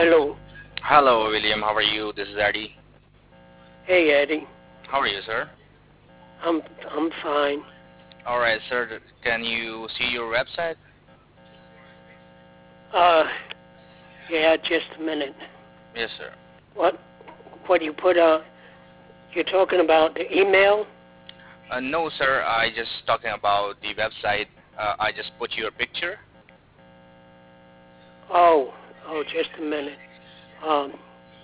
Hello. Hello, William. How are you? This is Eddie. Hey, Eddie. How are you, sir? I'm I'm fine. All right, sir. Can you see your website? Uh, yeah, just a minute. Yes, sir. What what you put you're talking about the email? No, sir. I just talking about the website. I just put your picture. Oh, just a minute. Um,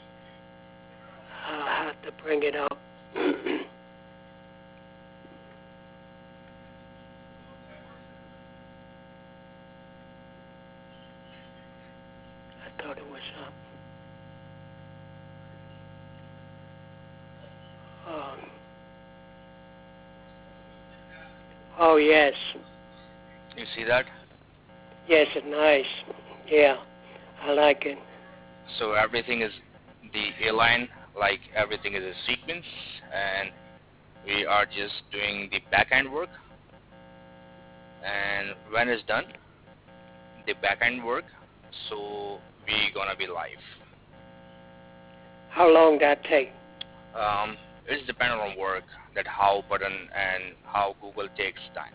I have to bring it up. I thought it was up. Um, oh yes, You see that? yes, it's nice. Yeah, I like it. So everything is the align, like everything is a sequence, and we are just doing the back end work. And when it's done, the back end work, so we gonna be live. How long that take? It's dependent on work that how button and how Google takes time.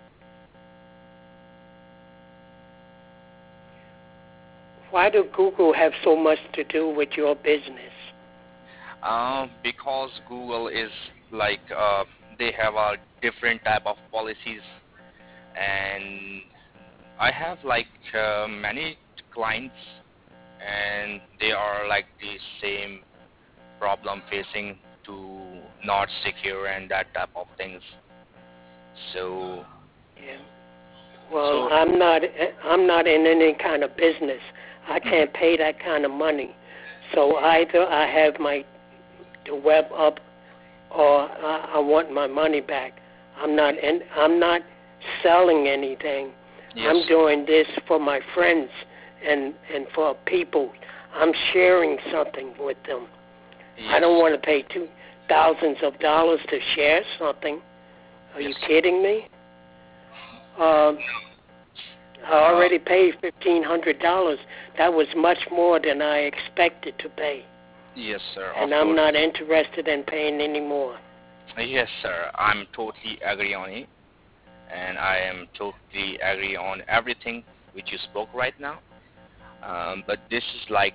Why do Google have so much to do with your business? Because Google is like they have a different type of policies, and I have like many clients, and they are like the same problem facing to not secure and that type of things. So Yeah. Well, so I'm not in any kind of business. I mhm. can't pay that kind of money. So either I have the web up or I want my money back. I'm not selling anything. Yes, I'm doing this for my friends and for people. I'm sharing something with them. I yes, don't want to pay thousands of dollars to share something. Are yes. you kidding me? Um, I Uh, already paid $1,500. That was much more than I expected to pay, yes, sir. Of and I'm course. not interested in paying any more. Yes, sir. I'm totally agree on it, and I am totally agree on everything which you spoke right now. But this is like,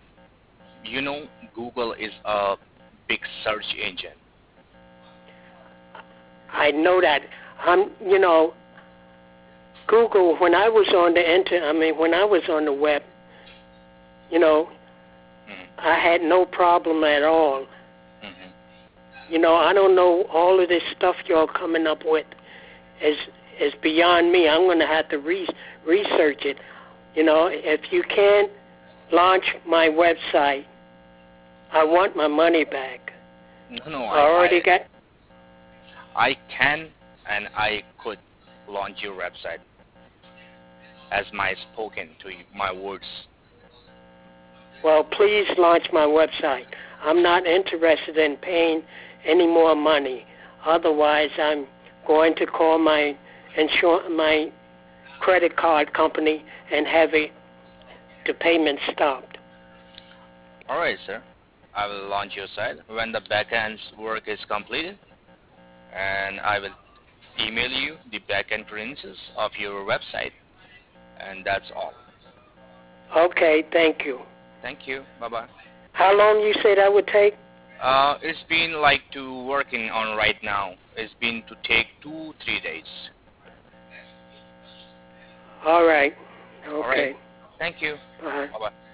Google is a big search engine. I know that. Google. When I was on when I was on the web, you know, Hmm. I had no problem at all. Hmm. I don't know all of this stuff you're coming up with is beyond me. I'm going to have to research it. If you can't launch my website, I want my money back. No, no, I already got. I can and I could launch your website as my spoken to you, my words. Well, please launch my website. I'm not interested in paying any more money. Otherwise, I'm going to call my credit card company and have the payment stopped. All right, sir. I will launch your site when the backend work is completed, and I will email you the backend credentials of your website, and that's all. Okay, thank you. Thank you. Bye bye. How long you say that would take? It's been like to working on right now. It's been to take 2 3 days. All right. All right. Okay. Thank you. Bye. Bye bye.